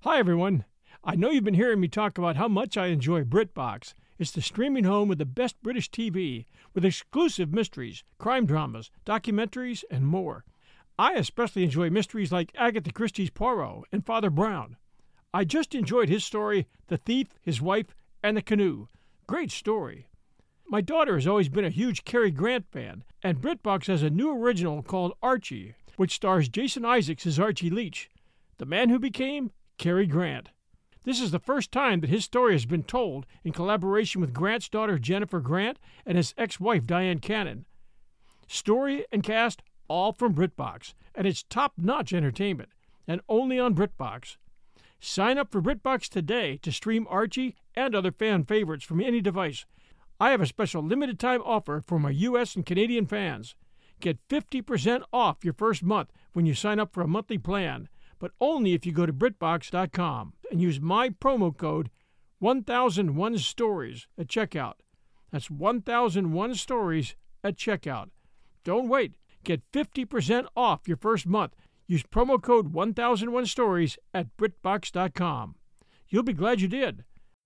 Hi, everyone. I know you've been hearing me talk about how much I enjoy BritBox. It's the streaming home with the best British TV, with exclusive mysteries, crime dramas, documentaries, and more. I especially enjoy mysteries like Agatha Christie's Poirot and Father Brown. I just enjoyed his story, The Thief, His Wife, and the Canoe. Great story. My daughter has always been a huge Cary Grant fan, and BritBox has a new original called Archie, which stars Jason Isaacs as Archie Leach, the man who became Cary Grant. This is the first time that his story has been told in collaboration with Grant's daughter Jennifer Grant and his ex-wife Diane Cannon. Story and cast all from BritBox, and it's top-notch entertainment, and only on BritBox. Sign up for BritBox today to stream Archie and other fan favorites from any device. I have a special limited-time offer for my U.S. and Canadian fans. Get 50% off your first month when you sign up for a monthly plan, but only if you go to BritBox.com and use my promo code 1001stories at checkout. That's 1001 stories at checkout. Don't wait. Get 50% off your first month. Use promo code 1001 stories at BritBox.com. You'll be glad you did.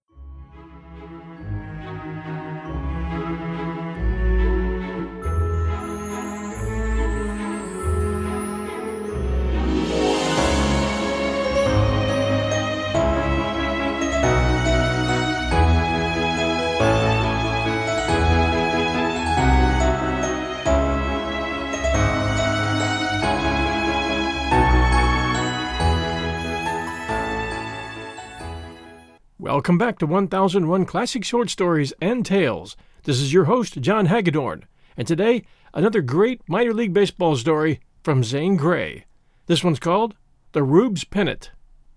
Welcome back to 1001 Classic Short Stories and Tales. This is your host, John Hagedorn, and today, another great minor league baseball story from Zane Grey. This one's called The Rubes Pennant.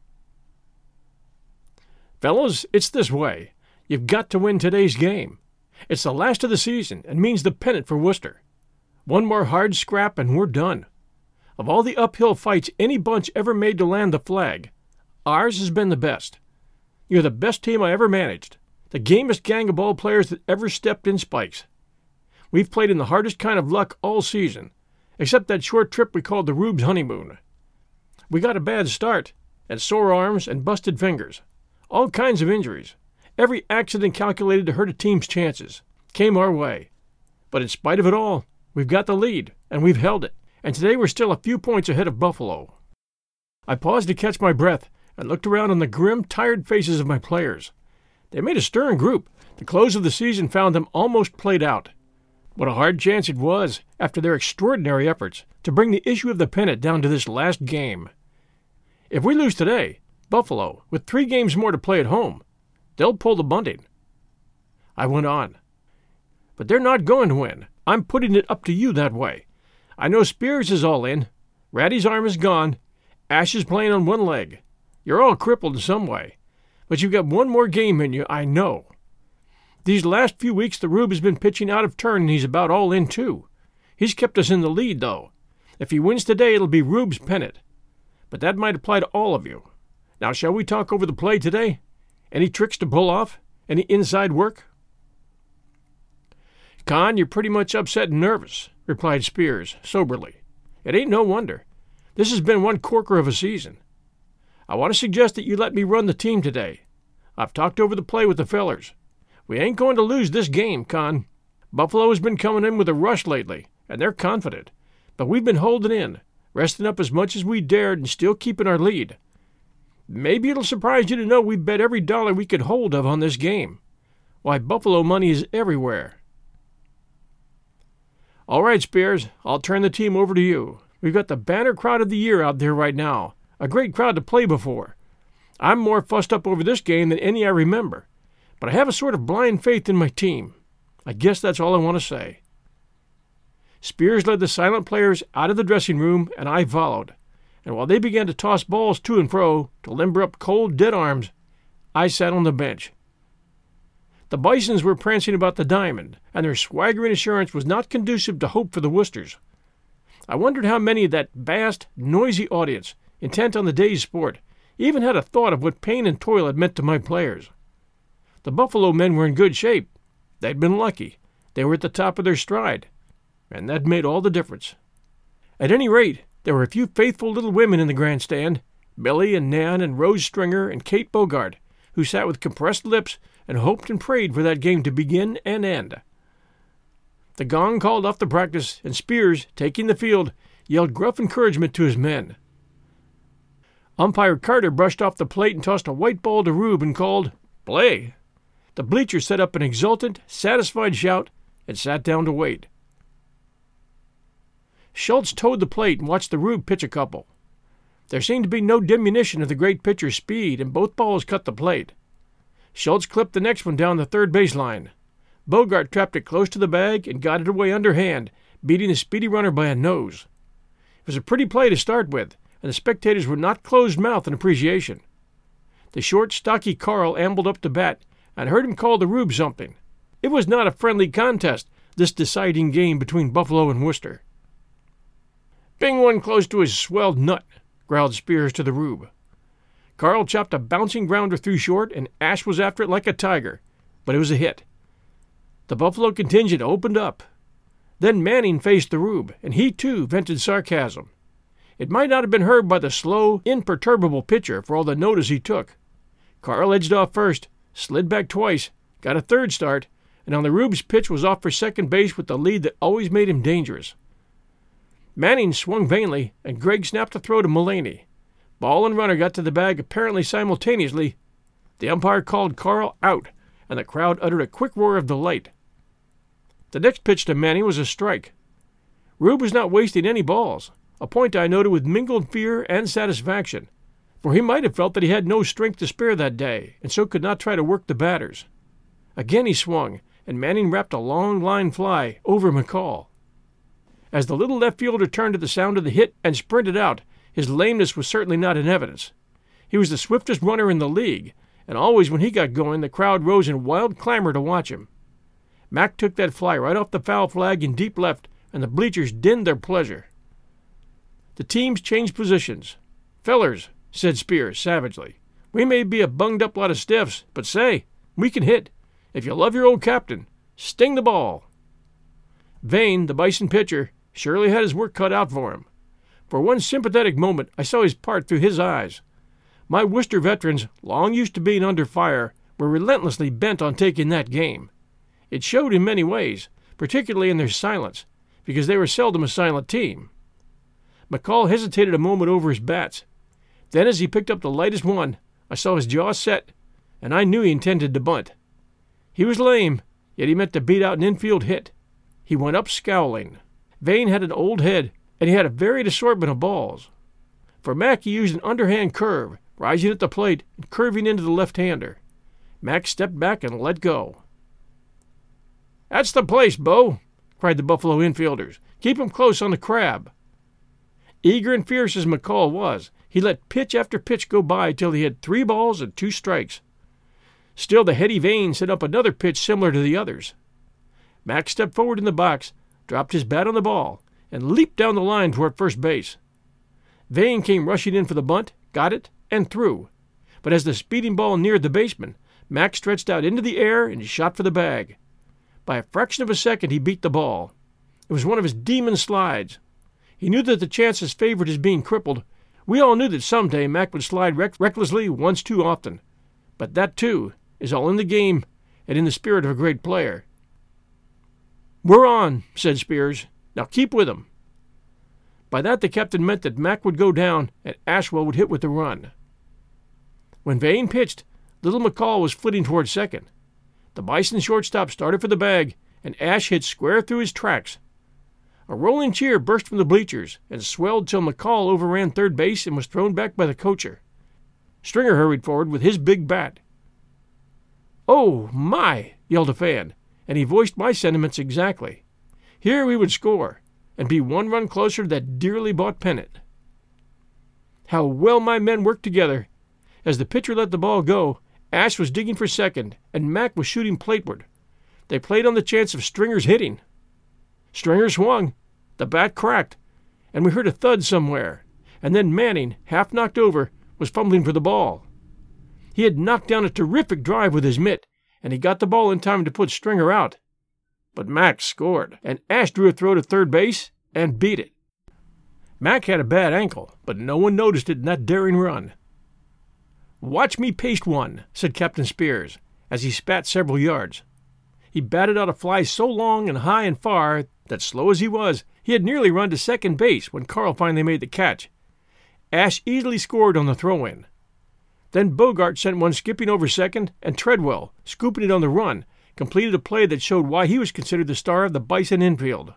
Fellows, it's this way. You've got to win today's game. It's the last of the season and means the pennant for Worcester. One more hard scrap and we're done. Of all the uphill fights any bunch ever made to land the flag, ours has been the best. You're the best team I ever managed, the gamest gang of ball players that ever stepped in spikes. We've played in the hardest kind of luck all season, except that short trip we called the Rubes honeymoon. We got a bad start, and sore arms and busted fingers, all kinds of injuries. Every accident calculated to hurt a team's chances came our way. But in spite of it all, we've got the lead, and we've held it, and today we're still a few points ahead of Buffalo. I paused to catch my breath, and looked around on the grim, tired faces of my players. They made a stern group. The close of the season found them almost played out. What a hard chance it was, after their extraordinary efforts, to bring the issue of the pennant down to this last game. If we lose today, Buffalo, with 3 games more to play at home, they'll pull the bunting. I went on. But they're not going to win. I'm putting it up to you that way. I know Spears is all in. Ratty's arm is gone. Ash is playing on one leg. You're all crippled in some way, but you've got one more game in you, I know. These last few weeks the Rube has been pitching out of turn, and he's about all in, too. He's kept us in the lead, though. If he wins today, it'll be Rube's pennant. But that might apply to all of you. Now, shall we talk over the play today? Any tricks to pull off? Any inside work? Con, you're pretty much upset and nervous, replied Spears, soberly. It ain't no wonder. This has been one corker of a season. I want to suggest that you let me run the team today. I've talked over the play with the fellers. We ain't going to lose this game, Con. Buffalo has been coming in with a rush lately, and they're confident. But we've been holding in, resting up as much as we dared and still keeping our lead. Maybe it'll surprise you to know we bet every dollar we could hold of on this game. Why, Buffalo money is everywhere. All right, Spears, I'll turn the team over to you. We've got the banner crowd of the year out there right now. A great crowd to play before. I'm more fussed up over this game than any I remember, but I have a sort of blind faith in my team. I guess that's all I want to say. Spears led the silent players out of the dressing room, and I followed, and while they began to toss balls to and fro to limber up cold, dead arms, I sat on the bench. The Bisons were prancing about the diamond, and their swaggering assurance was not conducive to hope for the Worcesters. I wondered how many of that vast, noisy audience, intent on the day's sport, even had a thought of what pain and toil had meant to my players. The Buffalo men were in good shape. They'd been lucky. They were at the top of their stride, and that made all the difference. At any rate, there were a few faithful little women in the grandstand, Millie and Nan and Rose Stringer and Kate Bogart, who sat with compressed lips and hoped and prayed for that game to begin and end. The gong called off the practice, and Spears, taking the field, yelled gruff encouragement to his men. Umpire Carter brushed off the plate and tossed a white ball to Rube and called, "Play!" The bleachers set up an exultant, satisfied shout and sat down to wait. Schultz towed the plate and watched the Rube pitch a couple. There seemed to be no diminution of the great pitcher's speed, and both balls cut the plate. Schultz clipped the next one down the third base line. Bogart trapped it close to the bag and got it away underhand, beating the speedy runner by a nose. It was a pretty play to start with, and the spectators were not closed-mouthed in appreciation. The short, stocky Carl ambled up to bat, and heard him call the Rube something. It was not a friendly contest, this deciding game between Buffalo and Worcester. "Bing one close to his swelled nut," growled Spears to the Rube. Carl chopped a bouncing grounder through short, and Ash was after it like a tiger, but it was a hit. The Buffalo contingent opened up. Then Manning faced the Rube, and he too vented sarcasm. It might not have been heard by the slow, imperturbable pitcher for all the notice he took. Carl edged off first, slid back twice, got a third start, and on the Rube's pitch was off for second base with the lead that always made him dangerous. Manning swung vainly, and Gregg snapped a throw to Mullaney. Ball and runner got to the bag apparently simultaneously. The umpire called Carl out, and the crowd uttered a quick roar of delight. The next pitch to Manning was a strike. Rube was not wasting any balls, a point I noted with mingled fear and satisfaction, for he might have felt that he had no strength to spare that day, and so could not try to work the batters. Again he swung, and Manning rapped a long line fly over McCall. As the little left fielder turned to the sound of the hit and sprinted out, his lameness was certainly not in evidence. He was the swiftest runner in the league, and always when he got going the crowd rose in wild clamor to watch him. Mack took that fly right off the foul flag in deep left, and the bleachers dinned their pleasure. The teams changed positions. "Fellers," said Spears savagely, "we may be a bunged-up lot of stiffs, but say, we can hit. If you love your old captain, sting the ball." Vane, the Bison pitcher, surely had his work cut out for him. For one sympathetic moment I saw his part through his eyes. My Worcester veterans, long used to being under fire, were relentlessly bent on taking that game. It showed in many ways, particularly in their silence, because they were seldom a silent team. McCall hesitated a moment over his bats. Then as he picked up the lightest one, I saw his jaw set, and I knew he intended to bunt. He was lame, yet he meant to beat out an infield hit. He went up scowling. Vane had an old head, and he had a varied assortment of balls. For Mack he used an underhand curve, rising at the plate and curving into the left-hander. Mack stepped back and let go. "That's the place, Bo!" cried the Buffalo infielders. "Keep him close on the crab." Eager and fierce as McCall was, he let pitch after pitch go by till he had 3 balls and 2 strikes. Still the heady Vane set up another pitch similar to the others. Mack stepped forward in the box, dropped his bat on the ball, and leaped down the line toward first base. Vane came rushing in for the bunt, got it, and threw. But as the speeding ball neared the baseman, Mack stretched out into the air and shot for the bag. By a fraction of a second he beat the ball. It was one of his demon slides. He knew that the chances favored his being crippled. We all knew that someday Mack would slide recklessly once too often. But that, too, is all in the game and in the spirit of a great player. "We're on," said Spears. "Now keep with him." By that the captain meant that Mack would go down and Ashwell would hit with the run. When Vane pitched, little McCall was flitting toward second. The Bison shortstop started for the bag, and Ash hit square through his tracks. A rolling cheer burst from the bleachers and swelled till McCall overran third base and was thrown back by the coacher. Stringer hurried forward with his big bat. "Oh, my!" yelled a fan, and he voiced my sentiments exactly. Here we would score, and be 1 run closer to that dearly bought pennant. How well my men worked together! As the pitcher let the ball go, Ash was digging for second, and Mack was shooting plateward. They played on the chance of Stringer's hitting. Stringer swung, the bat cracked, and we heard a thud somewhere, and then Manning, half knocked over, was fumbling for the ball. He had knocked down a terrific drive with his mitt, and he got the ball in time to put Stringer out. But Mack scored, and Ash drew a throw to third base and beat it. Mac had a bad ankle, but no one noticed it in that daring run. "Watch me paste one," said Captain Spears, as he spat several yards. He batted out a fly so long and high and far that, slow as he was, he had nearly run to second base when Carl finally made the catch. Ash easily scored on the throw-in. Then Bogart sent one skipping over second, and Treadwell, scooping it on the run, completed a play that showed why he was considered the star of the Bison infield.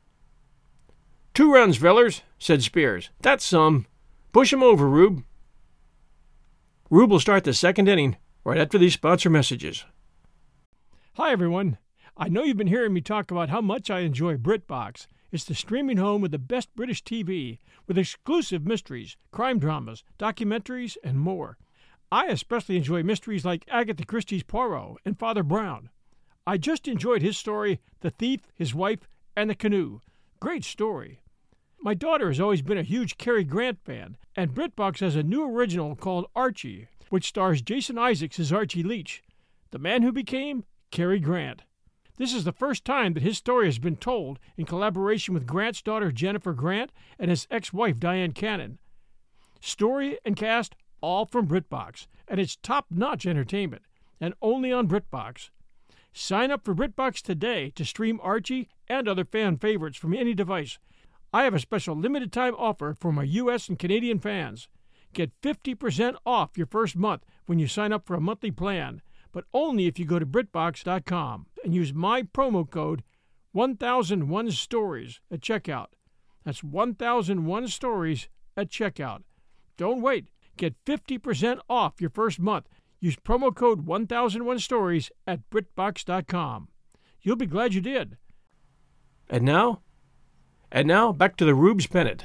"2 runs, fellers," said Spears. "That's some. Push 'em over, Rube." Rube will start the second inning right after these sponsor messages. Hi, everyone. I know you've been hearing me talk about how much I enjoy BritBox. It's the streaming home with the best British TV, with exclusive mysteries, crime dramas, documentaries, and more. I especially enjoy mysteries like Agatha Christie's Poirot and Father Brown. I just enjoyed his story, The Thief, His Wife, and the Canoe. Great story. My daughter has always been a huge Cary Grant fan, and BritBox has a new original called Archie, which stars Jason Isaacs as Archie Leach, the man who became Cary Grant. This is the first time that his story has been told in collaboration with Grant's daughter Jennifer Grant and his ex-wife Diane Cannon. Story and cast all from BritBox, and it's top-notch entertainment, and only on BritBox. Sign up for BritBox today to stream Archie and other fan favorites from any device. I have a special limited-time offer for my U.S. and Canadian fans. Get 50% off your first month when you sign up for a monthly plan, but only if you go to BritBox.com and use my promo code 1001stories at checkout. That's 1001 stories at checkout. Don't wait. Get 50% off your first month. Use promo code 1001stories at BritBox.com. You'll be glad you did. And now, back to the Rube's pennant.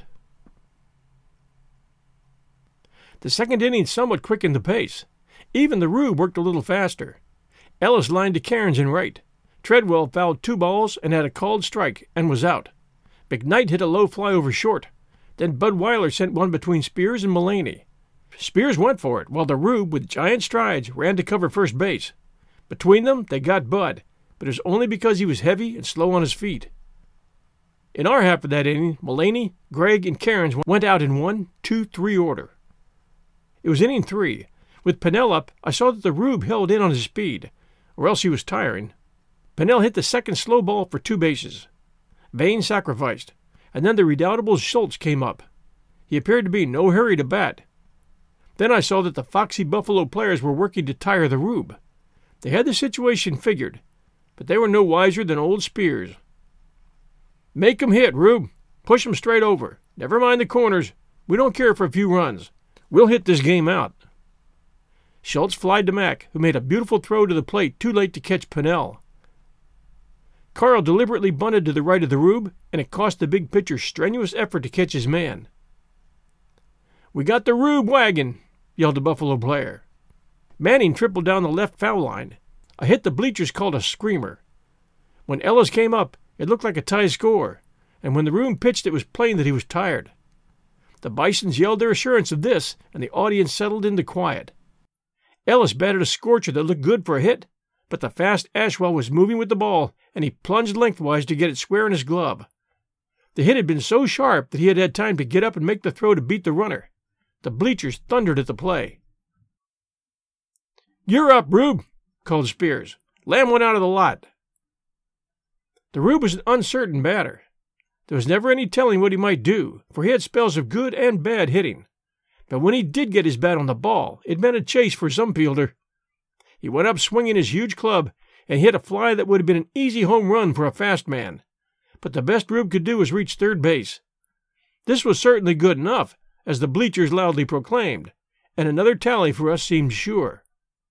The second inning somewhat quickened the pace. Even the Rube worked a little faster. Ellis lined to Cairns in right. Treadwell fouled 2 balls and had a called strike and was out. McKnight hit a low fly over short. Then Bud Weiler sent one between Spears and Mullaney. Spears went for it, while the Rube, with giant strides, ran to cover first base. Between them, they got Bud, but it was only because he was heavy and slow on his feet. In our half of that inning, Mullaney, Gregg, and Cairns went out in 1-2-3 order. It was inning 3. With Pennell up, I saw that the Rube held in on his speed, or else he was tiring. Pennell hit the second slow ball for 2 bases. Vane sacrificed, and then the redoubtable Schultz came up. He appeared to be in no hurry to bat. Then I saw that the foxy Buffalo players were working to tire the Rube. They had the situation figured, but they were no wiser than old Spears. "Make 'em hit, Rube. Push 'em straight over. Never mind the corners. We don't care for a few runs. We'll hit this game out." Schultz flied to Mac, who made a beautiful throw to the plate too late to catch Pennell. Carl deliberately bunted to the right of the Rube, and it cost the big pitcher strenuous effort to catch his man. "We got the Rube wagon," yelled the Buffalo player. Manning tripled down the left foul line. A hit the bleachers called a screamer. When Ellis came up, it looked like a tie score, and when the Rube pitched it was plain that he was tired. The Bisons yelled their assurance of this, and the audience settled into quiet. Ellis batted a scorcher that looked good for a hit, but the fast Ashwell was moving with the ball, and he plunged lengthwise to get it square in his glove. The hit had been so sharp that he had had time to get up and make the throw to beat the runner. The bleachers thundered at the play. "You're up, Rube," called Spears. "Lamb went out of the lot." The Rube was an uncertain batter. There was never any telling what he might do, for he had spells of good and bad hitting. But when he did get his bat on the ball, it meant a chase for some fielder. He went up swinging his huge club and hit a fly that would have been an easy home run for a fast man. But the best Rube could do was reach third base. This was certainly good enough, as the bleachers loudly proclaimed, and another tally for us seemed sure.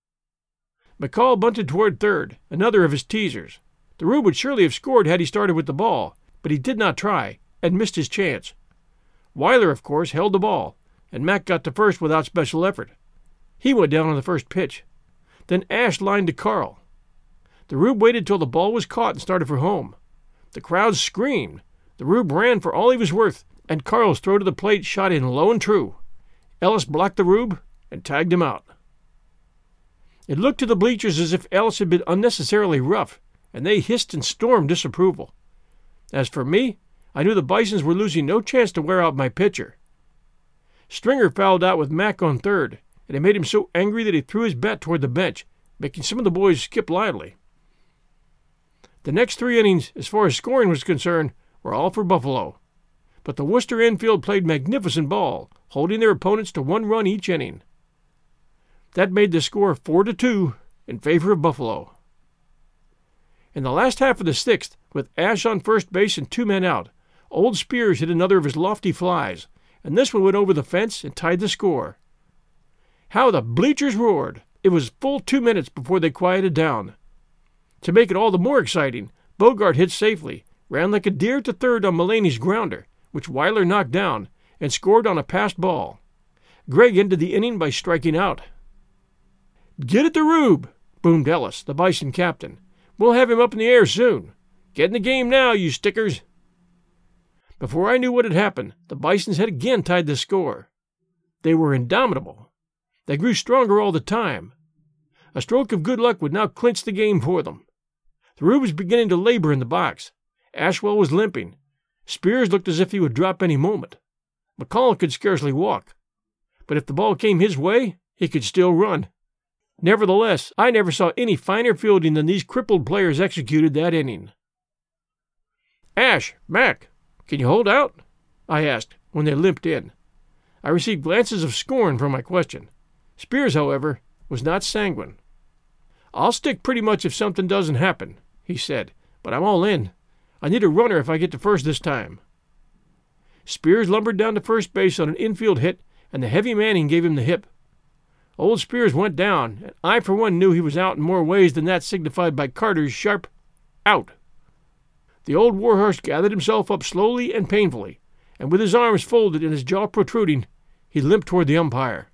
McCall bunted toward third, another of his teasers. The Rube would surely have scored had he started with the ball, but he did not try, and missed his chance. Weiler, of course, held the ball, and Mac got to first without special effort. He went down on the first pitch. Then Ash lined to Carl. The Rube waited till the ball was caught and started for home. The crowd screamed. The Rube ran for all he was worth, and Carl's throw to the plate shot in low and true. Ellis blocked the Rube and tagged him out. It looked to the bleachers as if Ellis had been unnecessarily rough, and they hissed and stormed disapproval. As for me, I knew the Bisons were losing no chance to wear out my pitcher. Stringer fouled out with Mack on third, and it made him so angry that he threw his bat toward the bench, making some of the boys skip lively. The next 3 innings, as far as scoring was concerned, were all for Buffalo. But the Worcester infield played magnificent ball, holding their opponents to 1 run each inning. That made the score 4-2 in favor of Buffalo. In the last half of the 6th, with Ash on first base and 2 men out, Old Spears hit another of his lofty flies, and this one went over the fence and tied the score. How the bleachers roared! It was full 2 minutes before they quieted down. To make it all the more exciting, Bogart hit safely, ran like a deer to third on Mulaney's grounder, which Weiler knocked down, and scored on a passed ball. Gregg ended the inning by striking out. "Get it to Rube!" boomed Ellis, the Bison captain. "We'll have him up in the air soon. Get in the game now, you stickers!" Before I knew what had happened, the Bisons had again tied the score. They were indomitable. They grew stronger all the time. A stroke of good luck would now clinch the game for them. The Rube was beginning to labor in the box. Ashwell was limping. Spears looked as if he would drop any moment. McCall could scarcely walk. But if the ball came his way, he could still run. Nevertheless, I never saw any finer fielding than these crippled players executed that inning. "Ash, Mac, can you hold out?" I asked when they limped in. I received glances of scorn for my question. Spears, however, was not sanguine. "I'll stick pretty much if something doesn't happen," he said, "but I'm all in. I need a runner if I get to first this time." Spears lumbered down to first base on an infield hit, and the heavy Manning gave him the hip. Old Spears went down, and I for one knew he was out in more ways than that signified by Carter's sharp "out." The old warhorse gathered himself up slowly and painfully, and with his arms folded and his jaw protruding, he limped toward the umpire.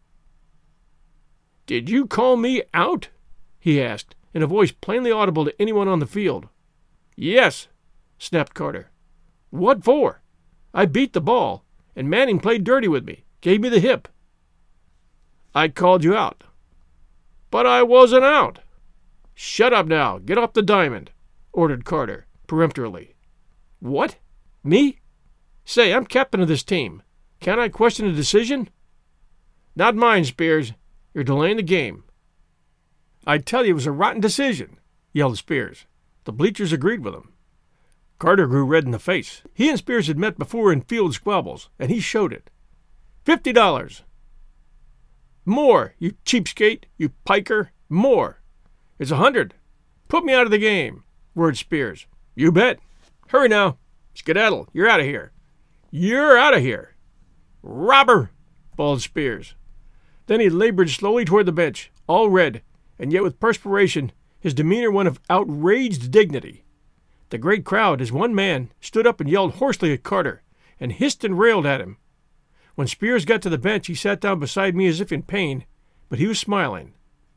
"Did you call me out?" he asked, in a voice plainly audible to anyone on the field. "Yes," snapped Carter. "What for? I beat the ball, and Manning played dirty with me, gave me the hip." "I called you out." "But I wasn't out." "Shut up now. Get off the diamond," ordered Carter, peremptorily. "What? Me? Say, I'm captain of this team. Can't I question a decision?" "Not mine, Spears. You're delaying the game." "I tell you it was a rotten decision," yelled Spears. The bleachers agreed with him. Carter grew red in the face. He and Spears had met before in field squabbles, and he showed it. $50. "More, you cheapskate, you piker, more." "It's 100. "Put me out of the game," roared Spears. "You bet." "Hurry now. Skedaddle. You're out of here." "You're out of here." "Robber!" bawled Spears. Then he labored slowly toward the bench, all red, and yet with perspiration, his demeanor one of outraged dignity. The great crowd, as one man, stood up and yelled hoarsely at Carter, and hissed and railed at him. When Spears got to the bench, he sat down beside me as if in pain, but he was smiling.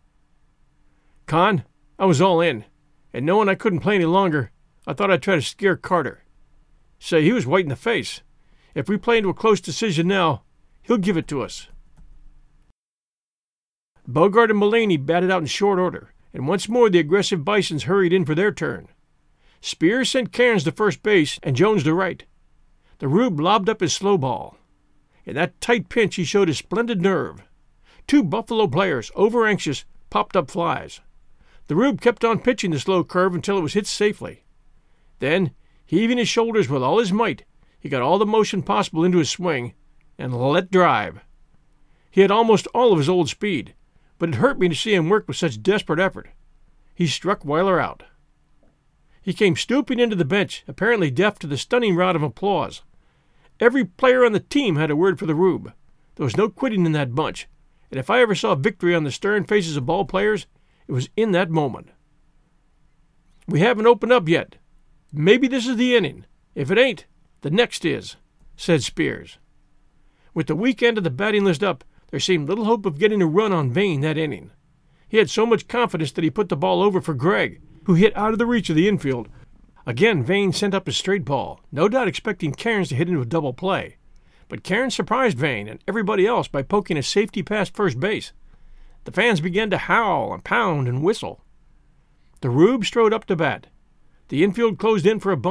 "Con, I was all in, and knowing I couldn't play any longer, I thought I'd try to scare Carter. Say, he was white in the face. If we play into a close decision now, he'll give it to us." Bogart and Mulaney batted out in short order, and once more the aggressive Bisons hurried in for their turn. Spears sent Cairns to first base and Jones to right. The Rube lobbed up his slow ball. In that tight pinch he showed his splendid nerve. 2 Buffalo players, over-anxious, popped up flies. The Rube kept on pitching the slow curve until it was hit safely. Then, heaving his shoulders with all his might, he got all the motion possible into his swing and let drive. He had almost all of his old speed, but it hurt me to see him work with such desperate effort. He struck Weiler out. He came stooping into the bench, apparently deaf to the stunning rout of applause. Every player on the team had a word for the Rube. There was no quitting in that bunch, and if I ever saw victory on the stern faces of ball players, it was in that moment. "We haven't opened up yet. Maybe this is the inning. If it ain't, the next is," said Spears. With the weak end of the batting list up, there seemed little hope of getting a run on Vane that inning. He had so much confidence that he put the ball over for Gregg, who hit out of the reach of the infield. Again Vane sent up his straight ball, no doubt expecting Cairns to hit into a double play. But Cairns surprised Vane and everybody else by poking a safety past first base. The fans began to howl and pound and whistle. The Rube strode up to bat. The infield closed in for a bunt,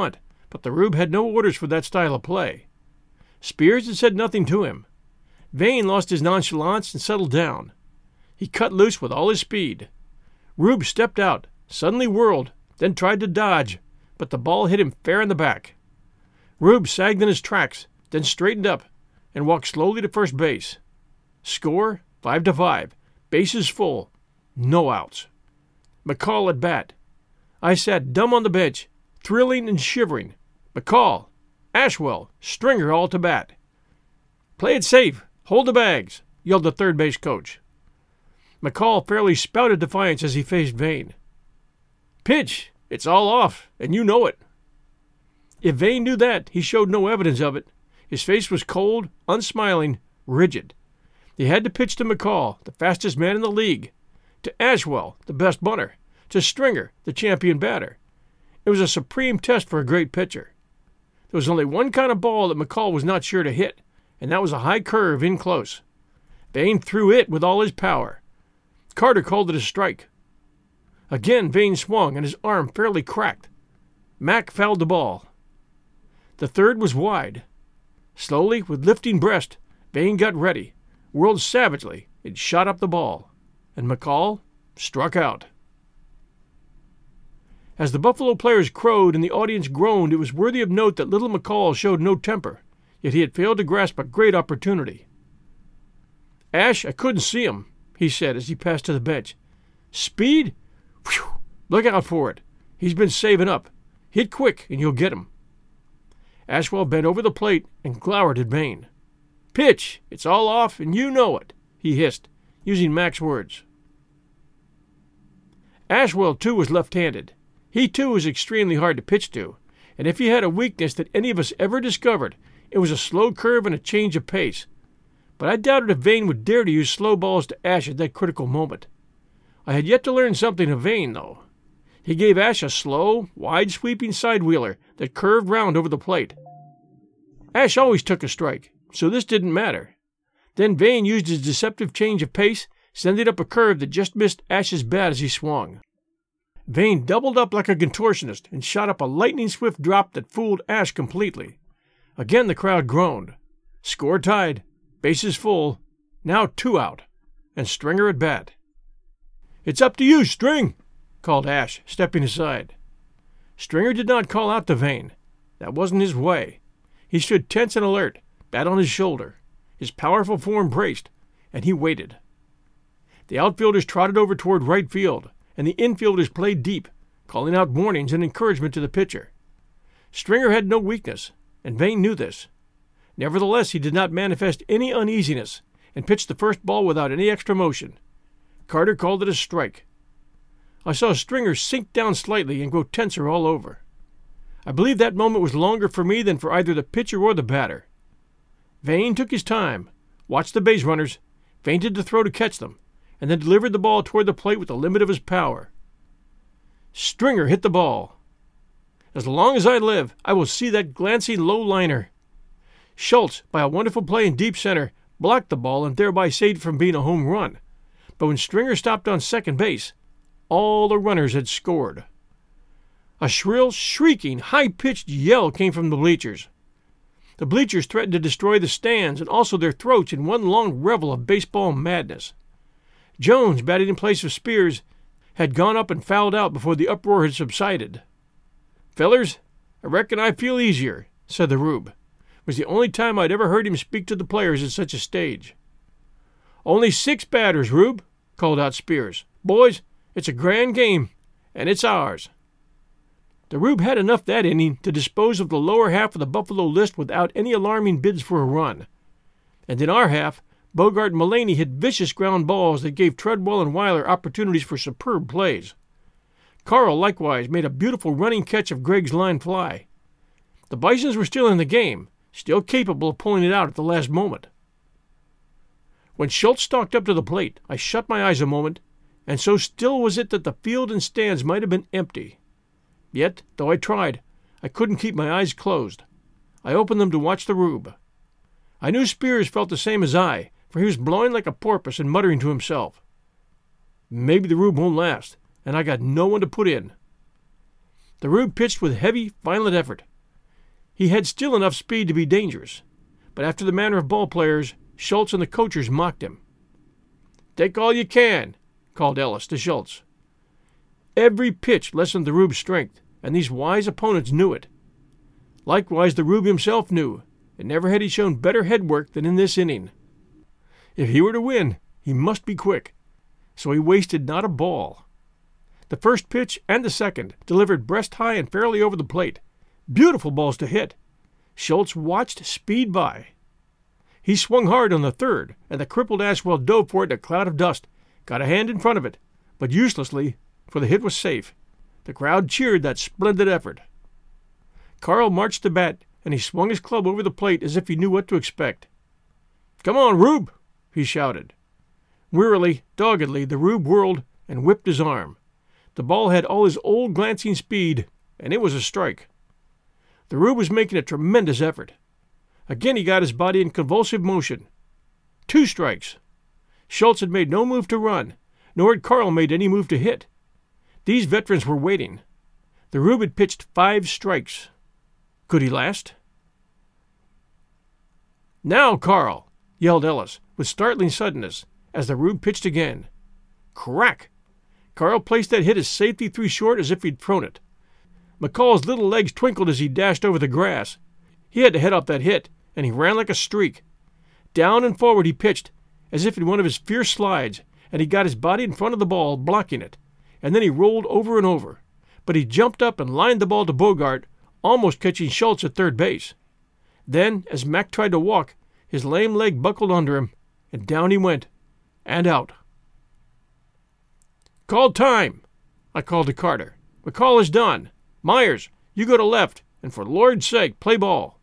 But the Rube had no orders for that style of play. Spears had said nothing to him. Vane lost his nonchalance and settled down. He cut loose with all his speed. Rube stepped out, suddenly whirled, then tried to dodge, but the ball hit him fair in the back. Rube sagged in his tracks, then straightened up and walked slowly to first base. Score, 5-5. Bases full. No outs. McCall at bat. I sat dumb on the bench, thrilling and shivering. McCall, Ashwell, Stringer all to bat. "Play it safe. Hold the bags," yelled the third base coach. McCall fairly spouted defiance as he faced Vane. "Pitch. It's all off, and you know it." If Vane knew that, he showed no evidence of it. His face was cold, unsmiling, rigid. He had to pitch to McCall, the fastest man in the league, to Ashwell, the best bunter, to Stringer, the champion batter. It was a supreme test for a great pitcher. There was only one kind of ball that McCall was not sure to hit, and that was a high curve in close. Vane threw it with all his power. Carter called it a strike. Again Vane swung, and his arm fairly cracked. Mack fouled the ball. The third was wide. Slowly, with lifting breast, Vane got ready, whirled savagely, and shot up the ball. And McCall struck out. As the Buffalo players crowed and the audience groaned, it was worthy of note that little McCall showed no temper, yet he had failed to grasp a great opportunity. "Ash, I couldn't see him," he said as he passed to the bench. "Speed? Whew! Look out for it. He's been saving up. Hit quick and you'll get him." Ashwell bent over the plate and glowered at Vane. "Pitch! It's all off, and you know it," he hissed, using Mack's words. Ashwell, too, was left-handed. He, too, was extremely hard to pitch to, and if he had a weakness that any of us ever discovered, it was a slow curve and a change of pace. But I doubted if Vane would dare to use slow balls to Ash at that critical moment. I had yet to learn something of Vane, though. He gave Ash a slow, wide-sweeping side-wheeler that curved round over the plate. Ash always took a strike, so this didn't matter. Then Vane used his deceptive change of pace, sending up a curve that just missed Ash's bat as he swung. Vane doubled up like a contortionist and shot up a lightning-swift drop that fooled Ash completely. Again the crowd groaned. Score tied, bases full, now 2 out, and Stringer at bat. "It's up to you, String," called Ash, stepping aside. Stringer did not call out to Vane. That wasn't his way. He stood tense and alert, bat on his shoulder, his powerful form braced, and he waited. The outfielders trotted over toward right field, and the infielders played deep, calling out warnings and encouragement to the pitcher. Stringer had no weakness, and Vane knew this. Nevertheless, he did not manifest any uneasiness, and pitched the first ball without any extra motion. Carter called it a strike. I saw Stringer sink down slightly and grow tenser all over. I believe that moment was longer for me than for either the pitcher or the batter. Vane took his time, watched the base runners, feinted to throw to catch them, and then delivered the ball toward the plate with the limit of his power. Stringer hit the ball. As long as I live, I will see that glancing low liner. Schultz, by a wonderful play in deep center, blocked the ball and thereby saved it from being a home run. But when Stringer stopped on second base, all the runners had scored. A shrill, shrieking, high-pitched yell came from the bleachers. The bleachers threatened to destroy the stands and also their throats in one long revel of baseball madness. Jones, batting in place of Spears, had gone up and fouled out before the uproar had subsided. "Fellers, I reckon I feel easier," said the Rube. It was the only time I'd ever heard him speak to the players at such a stage. "Only 6 batters, Rube," called out Spears. "Boys, it's a grand game, and it's ours." The Rube had enough that inning to dispose of the lower half of the Buffalo list without any alarming bids for a run. And in our half, Bogart and Mullaney hit vicious ground balls that gave Treadwell and Weiler opportunities for superb plays. Carl likewise made a beautiful running catch of Gregg's line fly. The Bisons were still in the game, still capable of pulling it out at the last moment. When Schultz stalked up to the plate, I shut my eyes a moment, and so still was it that the field and stands might have been empty. Yet, though I tried, I couldn't keep my eyes closed. I opened them to watch the Rube. I knew Spears felt the same as I, for he was blowing like a porpoise and muttering to himself. Maybe the Rube won't last, and I got no one to put in. The Rube pitched with heavy, violent effort. He had still enough speed to be dangerous, but after the manner of ball players, Schultz and the coachers mocked him. "Take all you can," called Ellis to Schultz. Every pitch lessened the Rube's strength, and these wise opponents knew it. Likewise, the Rube himself knew, and never had he shown better head work than in this inning. If he were to win, he must be quick, so he wasted not a ball. The first pitch and the second delivered breast high and fairly over the plate. Beautiful balls to hit. Schultz watched speed by. He swung hard on the third, and the crippled Ashwell dove for it in a cloud of dust, got a hand in front of it, but uselessly, for the hit was safe. The crowd cheered that splendid effort. Carl marched to bat, and he swung his club over the plate as if he knew what to expect. "Come on, Rube!" he shouted. Wearily, doggedly, the Rube whirled and whipped his arm. The ball had all his old glancing speed, and it was a strike. The Rube was making a tremendous effort. Again he got his body in convulsive motion. 2 strikes. Schultz had made no move to run, nor had Carl made any move to hit. These veterans were waiting. The Rube had pitched 5 strikes. Could he last? "Now, Carl!" yelled Ellis, with startling suddenness, as the Rube pitched again. Crack! Carl placed that hit as safely through short as if he'd thrown it. McCall's little legs twinkled as he dashed over the grass. He had to head off that hit, and he ran like a streak. Down and forward he pitched, as if in one of his fierce slides, and he got his body in front of the ball, blocking it, and then he rolled over and over. But he jumped up and lined the ball to Bogart, almost catching Schultz at third base. Then, as Mac tried to walk, his lame leg buckled under him, and down he went, and out. "Call time!" I called to Carter. "McCall is done. Myers, you go to left, and for Lord's sake, play ball."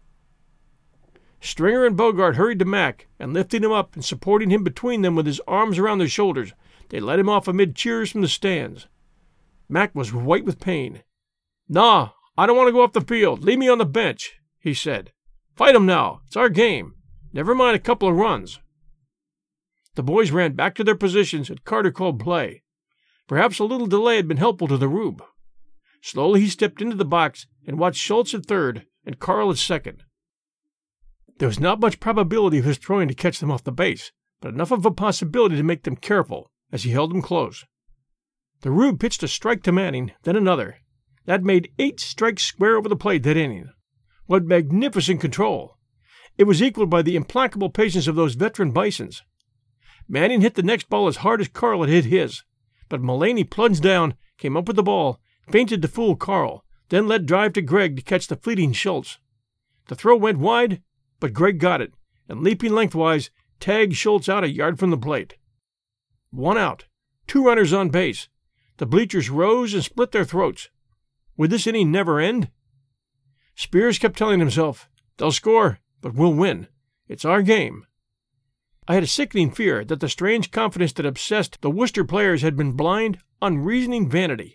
Stringer and Bogart hurried to Mac, and lifting him up and supporting him between them with his arms around their shoulders, they led him off amid cheers from the stands. Mac was white with pain. "Nah, I don't want to go off the field. Leave me on the bench," he said. "Fight 'em now. It's our game. Never mind a couple of runs." The boys ran back to their positions, and Carter called play. Perhaps a little delay had been helpful to the Rube. Slowly he stepped into the box and watched Schultz at third and Carl at second. There was not much probability of his throwing to catch them off the base, but enough of a possibility to make them careful, as he held them close. The Rube pitched a strike to Manning, then another. That made 8 strikes square over the plate that inning. What magnificent control! It was equaled by the implacable patience of those veteran Bisons. Manning hit the next ball as hard as Carl had hit his, but Mullaney plunged down, came up with the ball, feinted to fool Carl, then let drive to Gregg to catch the fleeting Schultz. The throw went wide, but Gregg got it, and leaping lengthwise, tagged Schultz out a yard from the plate. 1 out, 2 runners on base. The bleachers rose and split their throats. Would this inning never end? Spears kept telling himself, "They'll score, but we'll win. It's our game." I had a sickening fear that the strange confidence that obsessed the Worcester players had been blind, unreasoning vanity.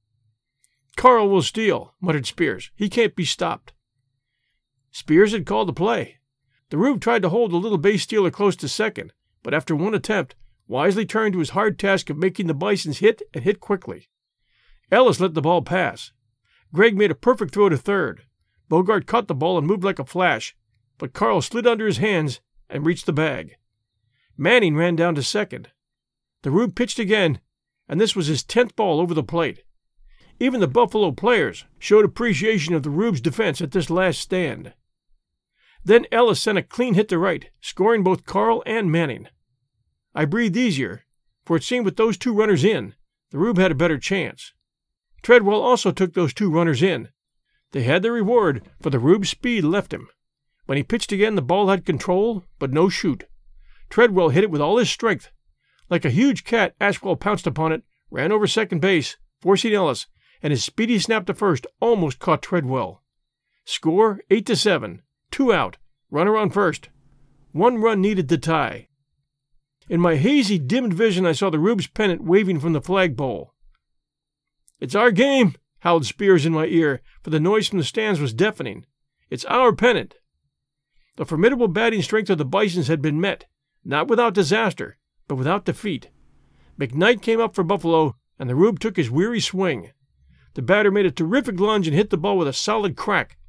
"Carl will steal," muttered Spears. "He can't be stopped." Spears had called the play. The Rube tried to hold the little base stealer close to second, but after one attempt, wisely turned to his hard task of making the Bisons hit and hit quickly. Ellis let the ball pass. Gregg made a perfect throw to third. Bogart caught the ball and moved like a flash, but Carl slid under his hands and reached the bag. Manning ran down to second. The Rube pitched again, and this was his 10th ball over the plate. Even the Buffalo players showed appreciation of the Rube's defense at this last stand. Then Ellis sent a clean hit to right, scoring both Carl and Manning. I breathed easier, for it seemed with those 2 runners in, the Rube had a better chance. Treadwell also took those 2 runners in. They had their reward, for the Rube's speed left him. When he pitched again, the ball had control, but no shoot. Treadwell hit it with all his strength. Like a huge cat, Ashwell pounced upon it, ran over second base, forcing Ellis, and his speedy snap to first almost caught Treadwell. Score 8-7, 2 out, runner on first. 1 run needed to tie. In my hazy, dimmed vision, I saw the Rube's pennant waving from the flagpole. "It's our game," howled Spears in my ear, for the noise from the stands was deafening. "It's our pennant." The formidable batting strength of the Bisons had been met, not without disaster, but without defeat. McKnight came up for Buffalo, and the Rube took his weary swing. The batter made a terrific lunge and hit the ball with a solid crack.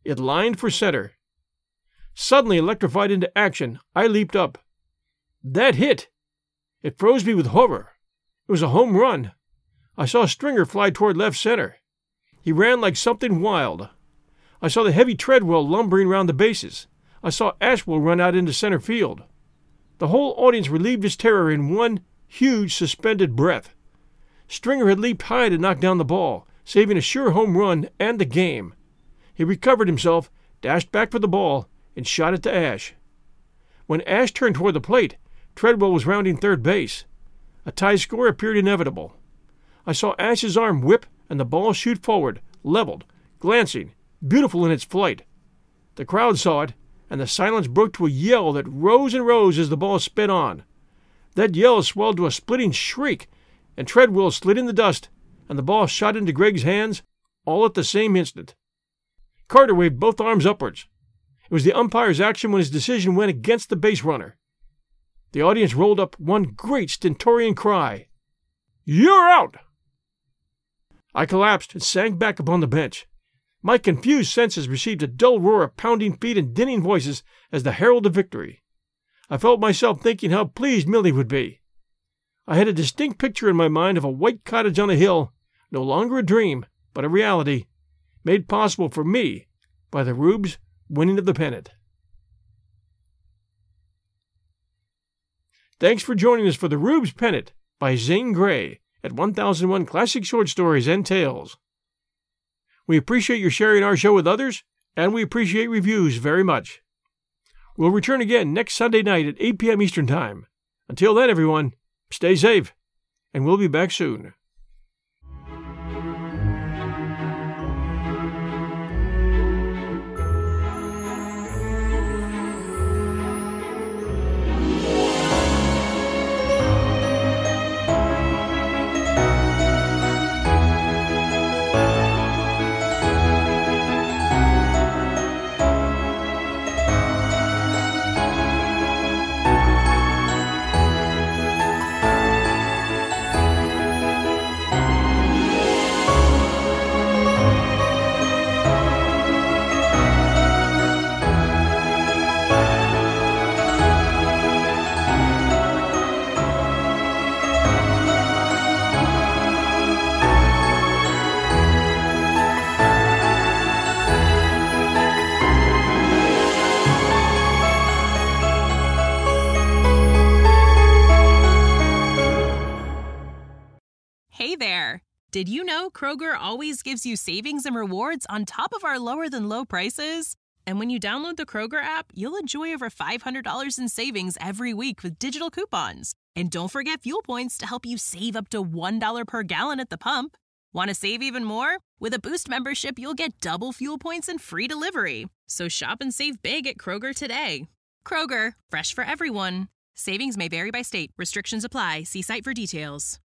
It lined for center. Suddenly electrified into action, I leaped up. That hit! It froze me with horror. It was a home run. I saw Stringer fly toward left center. He ran like something wild. I saw the heavy Treadwell lumbering round the bases. I saw Ashwell run out into center field. The whole audience relieved its terror in one huge suspended breath. Stringer had leaped high to knock down the ball, saving a sure home run and the game. He recovered himself, dashed back for the ball, and shot it to Ash. When Ash turned toward the plate, Treadwell was rounding third base. A tie score appeared inevitable. I saw Ash's arm whip and the ball shoot forward, leveled, glancing, beautiful in its flight. The crowd saw it, and the silence broke to a yell that rose and rose as the ball sped on. That yell swelled to a splitting shriek, and Treadwell slid in the dust, and the ball shot into Greg's hands, all at the same instant. Carter waved both arms upwards. It was the umpire's action when his decision went against the base runner. The audience rolled up one great stentorian cry. "You're out!" I collapsed and sank back upon the bench. My confused senses received a dull roar of pounding feet and dinning voices as the herald of victory. I felt myself thinking how pleased Millie would be. I had a distinct picture in my mind of a white cottage on a hill, no longer a dream, but a reality, made possible for me by the Rubes' winning of the pennant. Thanks for joining us for the Rubes Pennant by Zane Grey at 1001 Classic Short Stories and Tales. We appreciate your sharing our show with others, and we appreciate reviews very much. We'll return again next Sunday night at 8 p.m. Eastern Time. Until then, everyone, stay safe, and we'll be back soon. Hey there! Did you know Kroger always gives you savings and rewards on top of our lower-than-low prices? And when you download the Kroger app, you'll enjoy over $500 in savings every week with digital coupons. And don't forget fuel points to help you save up to $1 per gallon at the pump. Want to save even more? With a Boost membership, you'll get double fuel points and free delivery. So shop and save big at Kroger today. Kroger, fresh for everyone. Savings may vary by state. Restrictions apply. See site for details.